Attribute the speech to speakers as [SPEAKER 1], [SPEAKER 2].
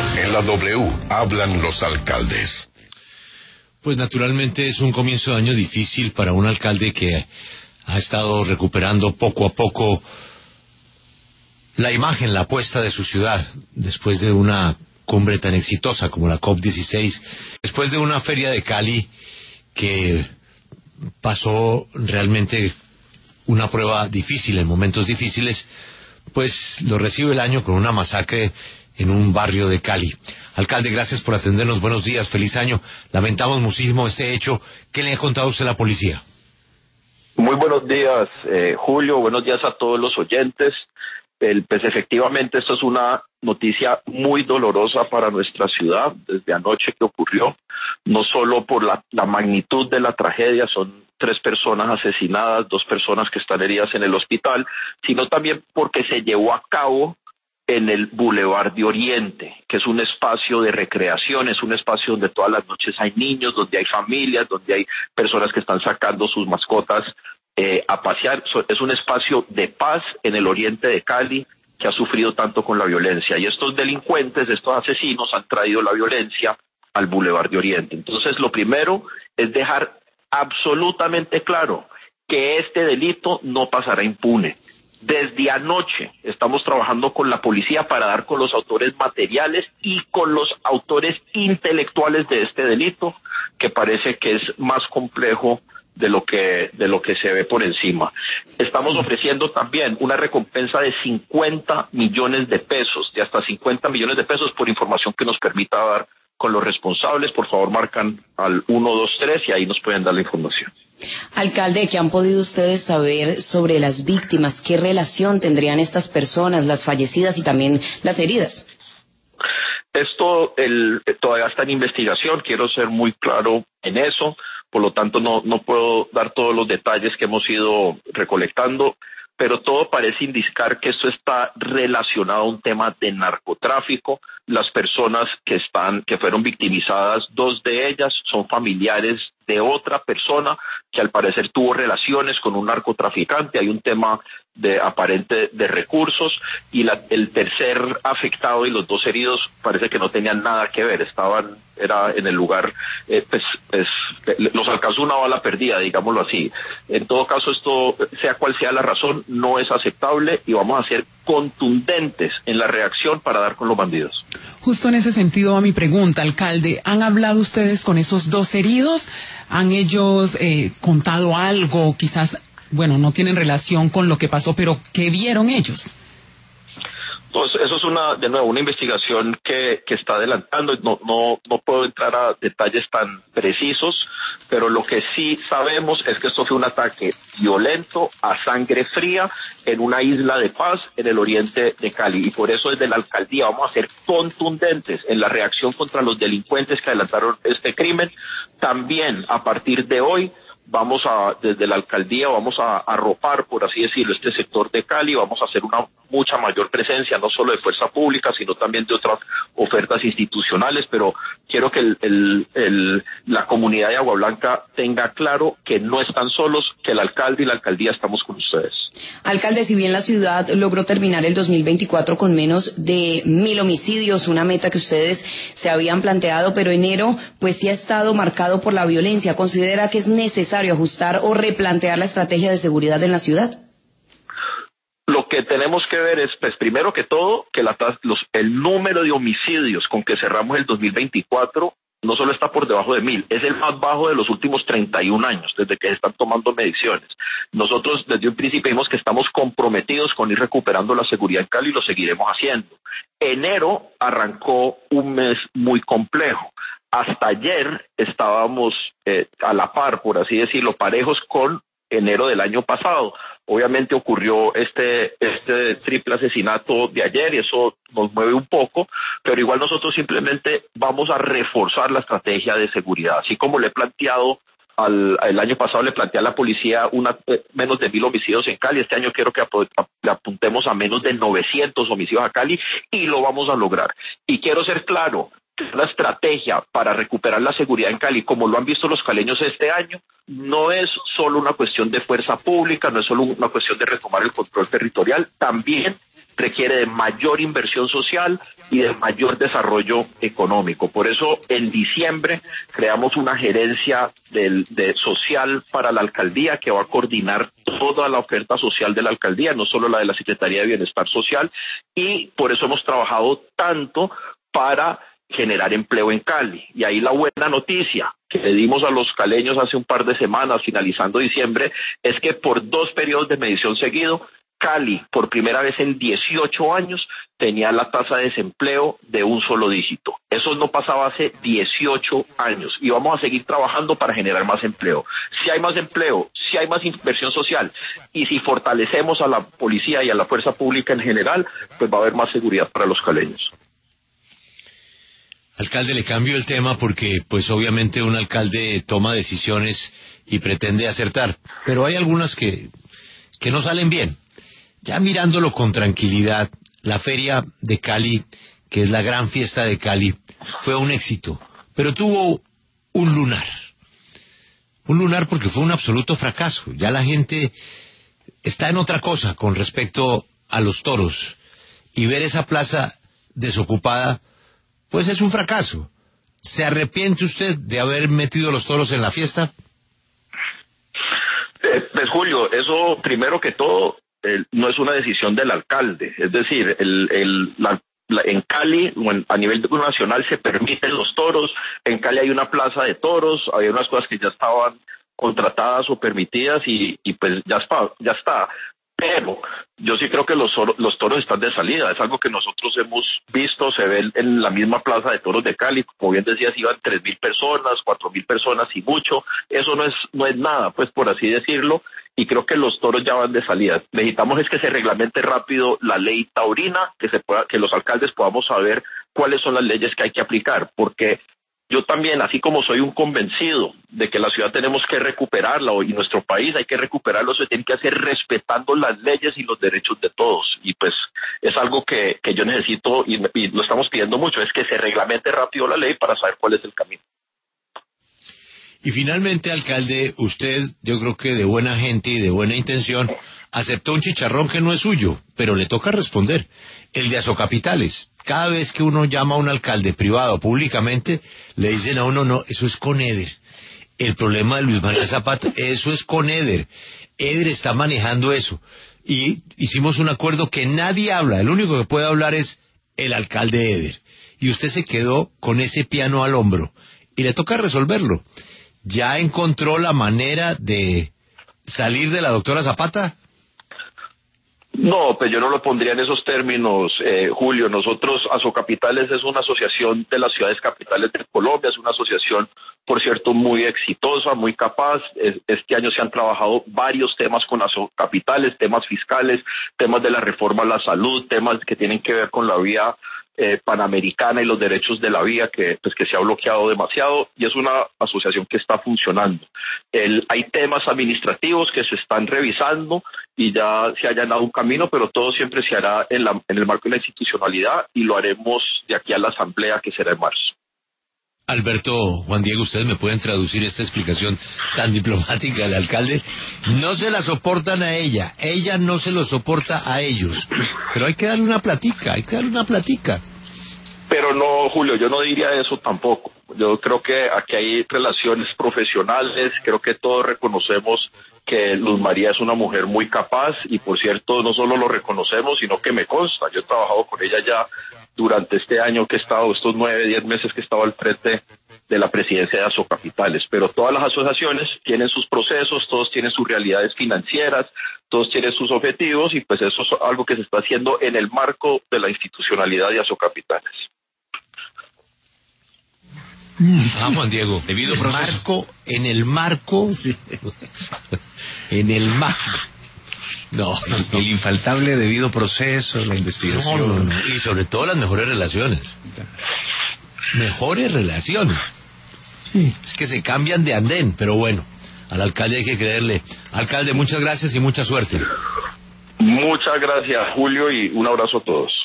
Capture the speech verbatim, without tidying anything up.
[SPEAKER 1] En la W hablan los alcaldes.
[SPEAKER 2] Pues naturalmente es un comienzo de año difícil para un alcalde que ha estado recuperando poco a poco la imagen, la apuesta de su ciudad, después de una cumbre tan exitosa como la COP dieciséis, después de una feria de Cali que pasó realmente una prueba difícil en momentos difíciles, pues lo recibe el año con una masacre en un barrio de Cali. Alcalde, gracias por atendernos, buenos días, feliz año. Lamentamos muchísimo este hecho. ¿Qué le ha contado usted a la policía?
[SPEAKER 3] Muy buenos días, eh, Julio, buenos días a todos los oyentes. El, pues efectivamente esto es una noticia muy dolorosa para nuestra ciudad desde anoche que ocurrió, no solo por la, la magnitud de la tragedia, son tres personas asesinadas, dos personas que están heridas en el hospital, sino también porque se llevó a cabo en el Boulevard de Oriente, que es un espacio de recreación, es un espacio donde todas las noches hay niños, donde hay familias, donde hay personas que están sacando sus mascotas eh, a pasear. Es un espacio de paz en el oriente de Cali que ha sufrido tanto con la violencia. Y estos delincuentes, estos asesinos han traído la violencia al Boulevard de Oriente. Entonces, lo primero es dejar absolutamente claro que este delito no pasará impune. Desde anoche estamos trabajando con la policía para dar con los autores materiales y con los autores intelectuales de este delito, que parece que es más complejo de lo que de lo que se ve por encima. Estamos ofreciendo también una recompensa de cincuenta millones de pesos, de hasta cincuenta millones de pesos por información que nos permita dar con los responsables. Por favor, marcan al uno dos tres y ahí nos pueden dar la información.
[SPEAKER 4] Alcalde, ¿qué han podido ustedes saber sobre las víctimas? ¿Qué relación tendrían estas personas, las fallecidas y también las heridas?
[SPEAKER 3] Esto el, todavía está en investigación, quiero ser muy claro en eso, por lo tanto no, no puedo dar todos los detalles que hemos ido recolectando, pero todo parece indicar que esto está relacionado a un tema de narcotráfico. Las personas que están, que fueron victimizadas, dos de ellas son familiares de otra persona que al parecer tuvo relaciones con un narcotraficante. Hay un tema de aparente de recursos y la, el tercer afectado y los dos heridos parece que no tenían nada que ver, estaban, era en el lugar, eh, pues, pues, los alcanzó una bala perdida, digámoslo así. En todo caso, esto, sea cual sea la razón, no es aceptable y vamos a ser contundentes en la reacción para dar con los bandidos.
[SPEAKER 5] Justo en ese sentido va mi pregunta, alcalde. ¿Han hablado ustedes con esos dos heridos? ¿Han ellos eh, contado algo? Quizás, bueno, no tienen relación con lo que pasó, pero ¿qué vieron ellos?
[SPEAKER 3] Pues eso es una, de nuevo, una investigación que, que está adelantando. No, no, no puedo entrar a detalles tan precisos, pero lo que sí sabemos es que esto fue un ataque violento a sangre fría en una isla de paz en el oriente de Cali. Y por eso desde la alcaldía vamos a ser contundentes en la reacción contra los delincuentes que adelantaron este crimen. También a partir de hoy vamos a, desde la alcaldía vamos a arropar, por así decirlo, este sector de Cali, vamos a hacer una mucha mayor presencia, no solo de fuerza pública, sino también de otras ofertas institucionales, pero quiero que el, el, el, la comunidad de Agua Blanca tenga claro que no están solos, que el alcalde y la alcaldía estamos con ustedes.
[SPEAKER 4] Alcalde, si bien la ciudad logró terminar el dos mil veinticuatro con menos de mil homicidios, una meta que ustedes se habían planteado, pero enero pues sí ha estado marcado por la violencia, ¿considera que es necesario ajustar o replantear la estrategia de seguridad en la ciudad?
[SPEAKER 3] Lo que tenemos que ver es, pues, primero que todo, que la, los, el número de homicidios con que cerramos el dos mil veinticuatro no solo está por debajo de mil, es el más bajo de los últimos treinta y un años, desde que se están tomando mediciones. Nosotros desde un principio dijimos que estamos comprometidos con ir recuperando la seguridad en Cali y lo seguiremos haciendo. Enero arrancó un mes muy complejo. Hasta ayer estábamos eh, a la par, por así decirlo, parejos con enero del año pasado. Obviamente ocurrió este este triple asesinato de ayer y eso nos mueve un poco, pero igual nosotros simplemente vamos a reforzar la estrategia de seguridad. Así como le he planteado, al, el año pasado le planteé a la policía una, eh, menos de mil homicidios en Cali, este año quiero que ap le apuntemos a menos de novecientos homicidios a Cali y lo vamos a lograr. Y quiero ser claro, la estrategia para recuperar la seguridad en Cali, como lo han visto los caleños este año, no es solo una cuestión de fuerza pública, no es solo una cuestión de retomar el control territorial, también requiere de mayor inversión social y de mayor desarrollo económico. Por eso, en diciembre creamos una gerencia del, de social para la alcaldía que va a coordinar toda la oferta social de la alcaldía, no solo la de la Secretaría de Bienestar Social, y por eso hemos trabajado tanto para generar empleo en Cali. Y ahí la buena noticia que le dimos a los caleños hace un par de semanas, finalizando diciembre, es que por dos periodos de medición seguido, Cali, por primera vez en dieciocho años, tenía la tasa de desempleo de un solo dígito. Eso no pasaba hace dieciocho años y vamos a seguir trabajando para generar más empleo. Si hay más empleo, si hay más inversión social y si fortalecemos a la policía y a la fuerza pública en general, pues va a haber más seguridad para los caleños.
[SPEAKER 2] Alcalde, le cambio el tema porque, pues obviamente un alcalde toma decisiones y pretende acertar, pero hay algunas que, que no salen bien. Ya mirándolo con tranquilidad, la feria de Cali, que es la gran fiesta de Cali, fue un éxito, pero tuvo un lunar. Un lunar porque fue un absoluto fracaso. Ya la gente está en otra cosa con respecto a los toros. Y ver esa plaza desocupada, pues es un fracaso. ¿Se arrepiente usted de haber metido los toros en la fiesta?
[SPEAKER 3] Eh, pues Julio, eso primero que todo, eh, no es una decisión del alcalde. Es decir, el, el, la, la, en Cali, a nivel nacional, se permiten los toros. En Cali hay una plaza de toros, hay unas cosas que ya estaban contratadas o permitidas y, y pues ya está, ya está. Pero yo sí creo que los, los toros están de salida. Es algo que nosotros hemos visto, se ve en la misma plaza de toros de Cali. Como bien decías, iban tres mil personas, cuatro mil personas y mucho. Eso no es, no es nada, pues por así decirlo. Y creo que los toros ya van de salida. Necesitamos es que se reglamente rápido la ley taurina, que se pueda, que los alcaldes podamos saber cuáles son las leyes que hay que aplicar, porque yo también, así como soy un convencido de que la ciudad tenemos que recuperarla y nuestro país hay que recuperarlo, se tiene que hacer respetando las leyes y los derechos de todos. Y pues es algo que, que yo necesito y, y lo estamos pidiendo mucho, es que se reglamente rápido la ley para saber cuál es el camino.
[SPEAKER 2] Y finalmente, alcalde, usted, yo creo que de buena gente y de buena intención, aceptó un chicharrón que no es suyo, pero le toca responder. El de Azocapitales. Cada vez que uno llama a un alcalde privado públicamente, le dicen a uno, no, eso es con Eder. El problema de Luis Manuel Zapata, eso es con Eder. Eder está manejando eso. Y hicimos un acuerdo que nadie habla, el único que puede hablar es el alcalde Eder. Y usted se quedó con ese piano al hombro. Y le toca resolverlo. ¿Ya encontró la manera de salir de la doctora Zapata?
[SPEAKER 3] No, pues yo no lo pondría en esos términos, eh, Julio. Nosotros, Azocapitales es una asociación de las ciudades capitales de Colombia, es una asociación, por cierto, muy exitosa, muy capaz. Este año se han trabajado varios temas con Azocapitales, temas fiscales, temas de la reforma a la salud, temas que tienen que ver con la vía Eh, panamericana y los derechos de la vía que pues que se ha bloqueado demasiado, y es una asociación que está funcionando. El, hay temas administrativos que se están revisando y ya se ha allanado un camino, pero todo siempre se hará en, la, en el marco de la institucionalidad y lo haremos de aquí a la asamblea que será en marzo.
[SPEAKER 2] Alberto, Juan Diego, ¿ustedes me pueden traducir esta explicación tan diplomática del alcalde? No se la soportan a ella, ella no se lo soporta a ellos, pero hay que darle una platica, hay que darle una platica.
[SPEAKER 3] Pero no, Julio, yo no diría eso tampoco. Yo creo que aquí hay relaciones profesionales, creo que todos reconocemos que Luz María es una mujer muy capaz y, por cierto, no solo lo reconocemos, sino que me consta. Yo he trabajado con ella ya durante este año que he estado, estos nueve, diez meses que he estado al frente de la presidencia de Azocapitales. Pero todas las asociaciones tienen sus procesos, todos tienen sus realidades financieras, todos tienen sus objetivos y pues eso es algo que se está haciendo en el marco de la institucionalidad de Azocapitales.
[SPEAKER 2] Ah, Juan Diego,
[SPEAKER 6] debido proceso.
[SPEAKER 2] Marco, en el marco, sí. en el marco. No, no, no.
[SPEAKER 6] El infaltable debido proceso, la investigación.
[SPEAKER 2] No, no, no. Y sobre todo las mejores relaciones. Mejores relaciones. Sí. Es que se cambian de andén, pero bueno, al alcalde hay que creerle. Alcalde, muchas gracias y mucha suerte.
[SPEAKER 3] Muchas gracias, Julio, y un abrazo a todos.